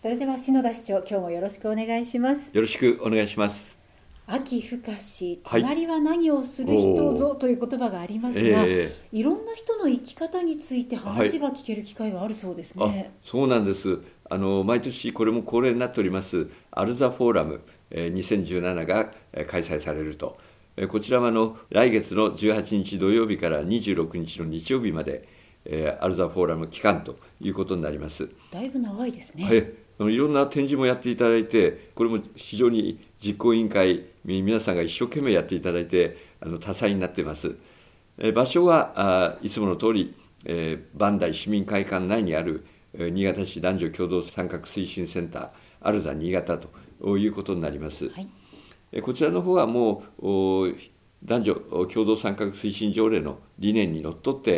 それでは篠田市長、今日もよろしくお願いします。 よろしくお願いします。 秋深し、隣は何をする人ぞ、という言葉がありますが、いろんな人の生き方について話が聞ける機会があるそうですね。 そうなんです。毎年これも恒例になっておりますアルザフォーラム2017が開催されると。こちらは来月の18日土曜日から26日の日曜日までアルザフォーラム期間ということになります。 だいぶ長いですね。 いろんな展示もやっていただいて、これも非常に実行委員会皆さんが一生懸命やっていただいて多彩になっています。場所はいつもの通り磐梯市民会館内にある新潟市男女共同参画推進センターアルザ新潟ということになります。こちらの方はもう男女共同参画推進条例の理念にのっとって、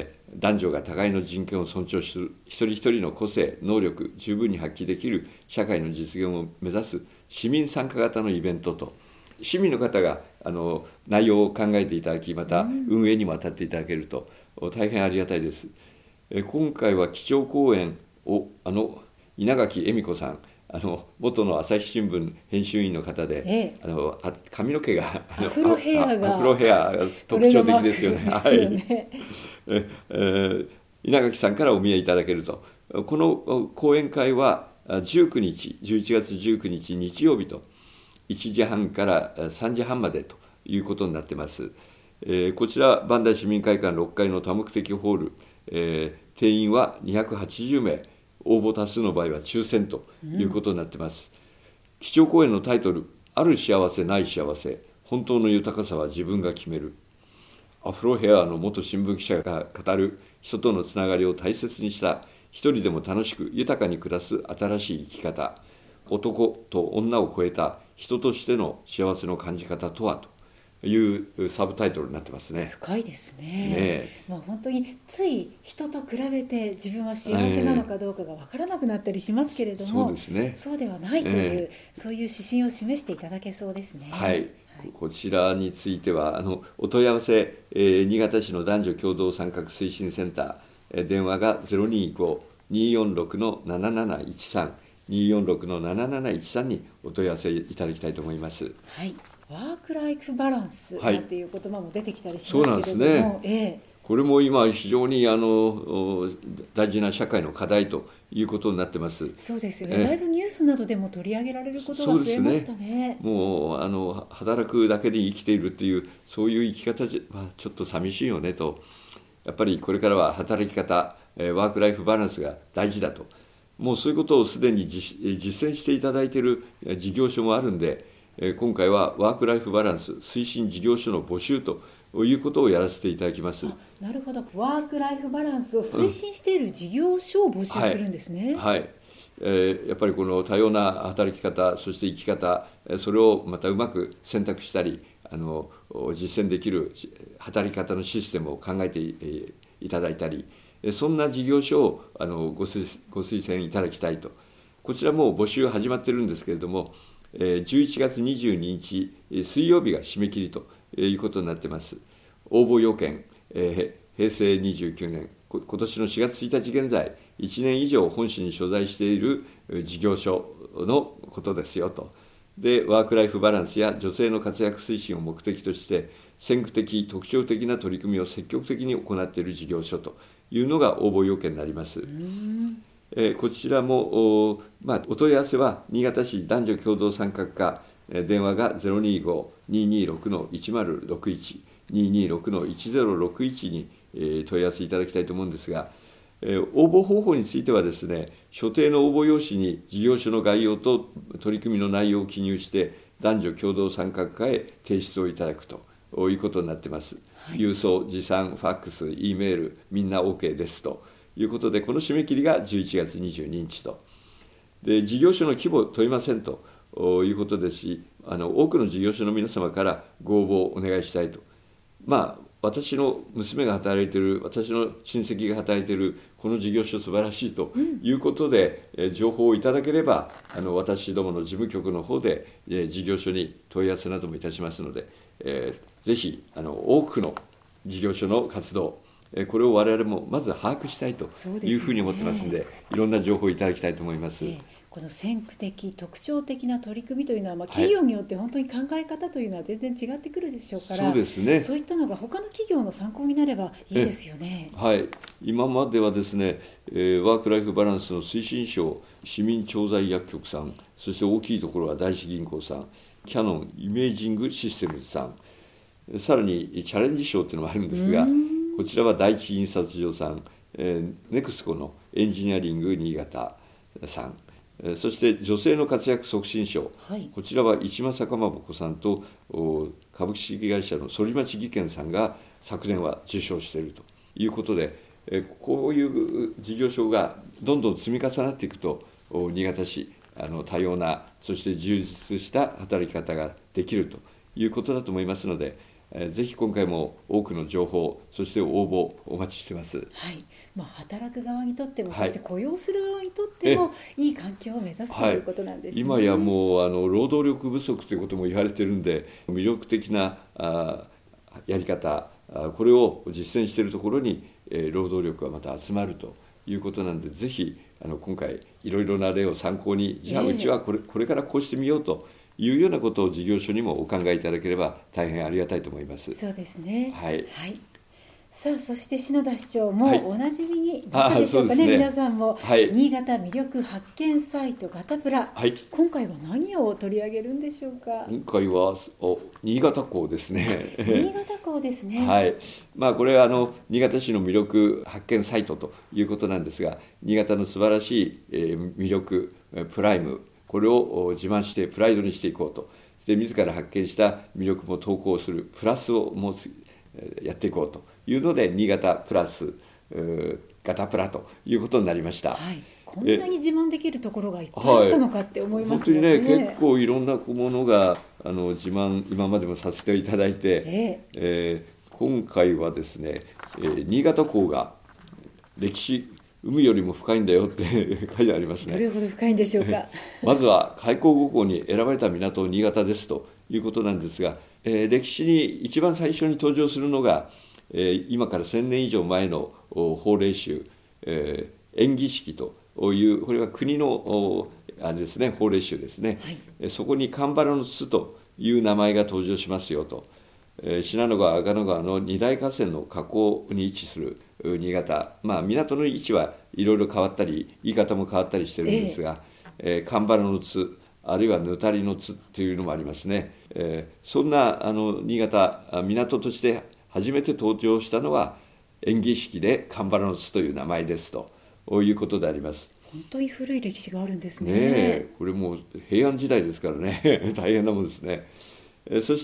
男女が互いの人権を尊重する、一人一人の個性能力十分に発揮できる社会の実現を目指す市民参加型のイベントと、市民の方が内容を考えていただき、また運営にも当たっていただけると大変ありがたいです。今回は基調講演を稲垣恵美子さん、元の朝日新聞編集員の方で、髪の毛がアフロヘアが特徴的ですよね。稲垣さんからお見えいただけると。この講演会は19日11月19日日曜日と1時半から3時半までということになっています。こちら磐梯市民会館6階の多目的ホール、定員は280名、応募多数の場合は抽選ということになっています。基調講演のタイトル、ある幸せない幸せ、本当の豊かさは自分が決める。アフロヘアの元新聞記者が語る人とのつながりを大切にした一人でも楽しく豊かに暮らす新しい生き方、男と女を超えた人としての幸せの感じ方とはというサブタイトルになってますね。 深いですね。本当につい人と比べて自分は幸せなのかどうかが分からなくなったりしますけれども、そうではないという、そういう指針を示していただけそうですね。 こちらについてはお問い合わせ、新潟市の男女共同参画推進センター、電話が 025-246-7713 246-7713 にお問い合わせいただきたいと思います。 ワークライフバランスなんていう言葉も出てきたりしますけれども、 そうなんですね。これも今非常に大事な社会の課題ということになってます。 そうですよね。だいぶニュースなどでも取り上げられることが増えましたね。 もう働くだけで生きているというそういう生き方はちょっと寂しいよねと。やっぱりこれからは働き方、ワークライフバランスが大事だと。もうそういうことをすでに実践していただいている事業所もあるんで、今回はワークライフバランス推進事業所の募集ということをやらせていただきます。 なるほど。ワークライフバランスを推進している事業所を募集するんですね。 やっぱりこの多様な働き方、そして生き方、それをまたうまく選択したり実践できる働き方のシステムを考えていただいたり、そんな事業所をご推薦いただきたいと。こちらも募集始まってるんですけれども、11月22日水曜日が締め切りということになっています。応募要件、平成29年今年の4月1日現在1年以上本市に所在している事業所のことですよと。でワークライフバランスや女性の活躍推進を目的として先駆的特徴的な取り組みを積極的に行っている事業所というのが応募要件になります。こちらもお問い合わせは新潟市男女共同参画課、電話が 025-226-1061 226-1061 に問い合わせいただきたいと思うんですが、応募方法についてはですね、所定の応募用紙に事業所の概要と取り組みの内容を記入して男女共同参画課へ提出をいただくということになっています。郵送、持参、ファックス、Eメール、みんな OK ですということで、この締め切りが11月22日と。で事業所の規模を問いませんということですし、多くの事業所の皆様からご応募をお願いしたいと。私の娘が働いている、私の親戚が働いているこの事業所素晴らしいということで、情報をいただければ私どもの事務局の方で事業所に問い合わせなどもいたしますので、ぜひ多くの事業所の活動これを我々もまず把握したいというふうに思ってますので、いろんな情報をいただきたいと思います。 この先駆的特徴的な取り組みというのは、企業によって本当に考え方というのは全然違ってくるでしょうから、 そうですね、 そういったのが他の企業の参考になればいいですよね。 はい、今まではですね、ワークライフバランスの推進賞、市民調剤薬局さん、そして大きいところは第一銀行さん、キヤノンイメージングシステムズさん、さらにチャレンジ賞というのもあるんですが、こちらは第一印刷所さん、ネクスコのエンジニアリング新潟さん、そして女性の活躍促進賞、こちらは市政かまぼこさんと株式会社の反町技研さんが昨年は受賞しているということで、こういう事業所がどんどん積み重なっていくと、新潟市多様なそして充実した働き方ができるということだと思いますので、ぜひ今回も多くの情報、そして応募お待ちしています。 はい、働く側にとっても、そして雇用する側にとってもいい環境を目指すということなんですね。 今やもう労働力不足ということも言われているんで、魅力的なやり方、これを実践しているところに労働力がまた集まるということなんで、ぜひ今回いろいろな例を参考に、じゃあうちはこれからこうしてみようというようなことを事業所にもお考えいただければ大変ありがたいと思います。 そうですね。 はい。 さあ、そして篠田市長もおなじみになったでしょうかね、皆さんも、新潟魅力発見サイトガタプラ、今回は何を取り上げるんでしょうか。 今回は新潟港ですね。 新潟港ですね。 はい。これは新潟市の魅力発見サイトということなんですが、新潟の素晴らしい魅力プライム、これを自慢してプライドにしていこうと、で自ら発見した魅力も投稿するプラスをもうやっていこうというので、新潟プラスガタプラということになりました。 こんなに自慢できるところがいっぱいあったのかって思いますよね。 本当にね、結構いろんなものが自慢今までもさせていただいて、今回はですね、新潟港が歴史海よりも深いんだよって書いてありますね。 どれほど深いんでしょうか。 まずは開港5港に選ばれた港新潟ですということなんですが、歴史に一番最初に登場するのが、今から1000年以上前の法令集、延喜式という、これは国のあれですね、法令集ですね、そこに蒲原の津という名前が登場しますよと。信濃川、阿賀野川の二大河川の河口に位置する新潟、港の位置はいろいろ変わったり、言い方も変わったりしてるんですが、蒲原の津、あるいはぬたりの津というのもありますね。そんな新潟、港として初めて登場したのは延喜式で蒲原の津という名前ですということであります。 本当に古い歴史があるんですね。 これもう平安時代ですからね大変なものですね。そして、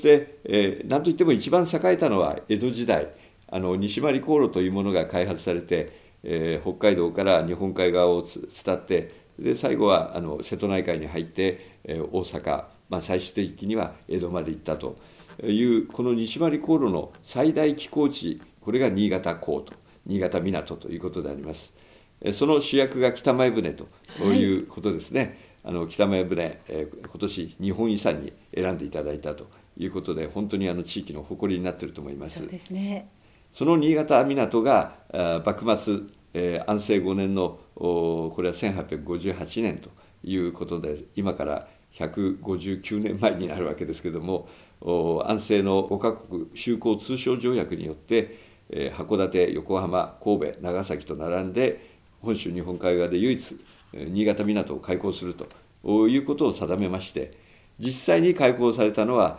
なんといっても一番栄えたのは江戸時代、西回り航路というものが開発されて、北海道から日本海側を伝って、で最後は瀬戸内海に入って、大阪、最終的には江戸まで行ったというこの西回り航路の最大寄港地、これが新潟港と新潟港ということであります。その主役が北前船ということですね。北前船、今年日本遺産に選んでいただいたということで、本当に地域の誇りになっていると思います。 そうですね。 その新潟港が幕末、安政5年のこれは1858年ということで、今から159年前になるわけですけれども、安政の5カ国修好通商条約によって、函館、横浜、神戸、長崎と並んで本州日本海側で唯一新潟港を開港するということを定めまして、実際に開港されたのは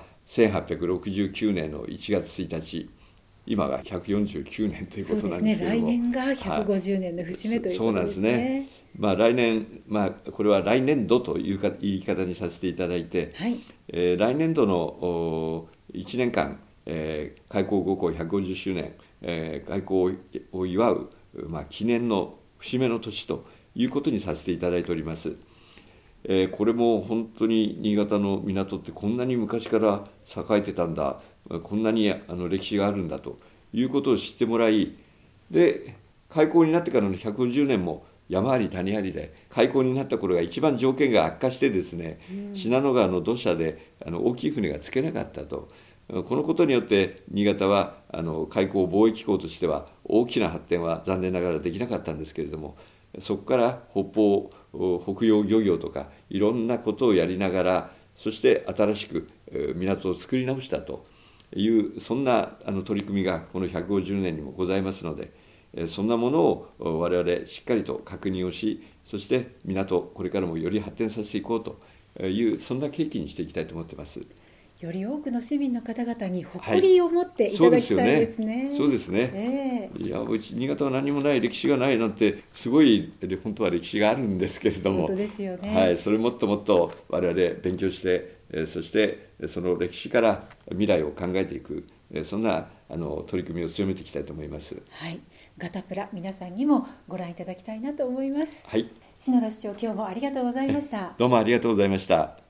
1869年の1月1日、今が149年ということなんですけれども、 来年が150年の節目ということですね。 そうなんですね。来年、これは来年度という言い方にさせていただいて、来年度の1年間、開港5港150周年、開港を祝う、記念の節目の年ということにさせていただいております。これも本当に新潟の港ってこんなに昔から栄えてたんだ、こんなに歴史があるんだということを知ってもらい、で開港になってからの150年も山あり谷ありで、開港になった頃が一番条件が悪化してですね、信濃川の土砂で大きい船が着けなかったとこのことによって新潟は開港貿易港としては大きな発展は残念ながらできなかったんですけれども、そこから北洋漁業とかいろんなことをやりながら、そして新しく港を作り直したという、そんな取り組みがこの150年にもございますので、そんなものを我々しっかりと確認をし、そして港これからもより発展させていこうという、そんな契機にしていきたいと思っています。 より多くの市民の方々に誇りを持っていただきたいですね。 そうですね。いや、うち新潟は何もない歴史がないなんて、すごい本当は歴史があるんですけれども、 本当ですよね。 はい、それもっともっと我々勉強して、そしてその歴史から未来を考えていく、そんな取り組みを強めていきたいと思います。 はい、ガタプラ皆さんにもご覧いただきたいなと思います。 はい、 篠田市長、今日もありがとうございました。 どうもありがとうございました。